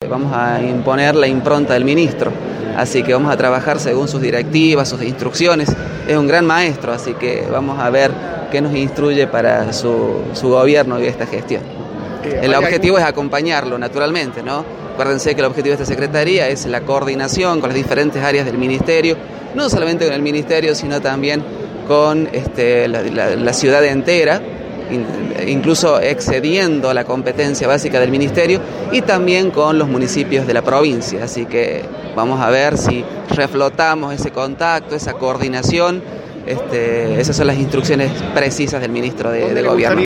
vamos a imponer la impronta del ministro. Así que vamos a trabajar según sus directivas, sus instrucciones. Es un gran maestro, así que vamos a ver qué nos instruye para su gobierno y esta gestión. El objetivo es acompañarlo, naturalmente, ¿no? Acuérdense que el objetivo de esta Secretaría es la coordinación con las diferentes áreas del Ministerio, no solamente con el Ministerio, sino también con la ciudad entera, incluso excediendo la competencia básica del Ministerio, y también con los municipios de la provincia. Así que vamos a ver si reflotamos ese contacto, esa coordinación. Esas son las instrucciones precisas del ministro de Gobierno.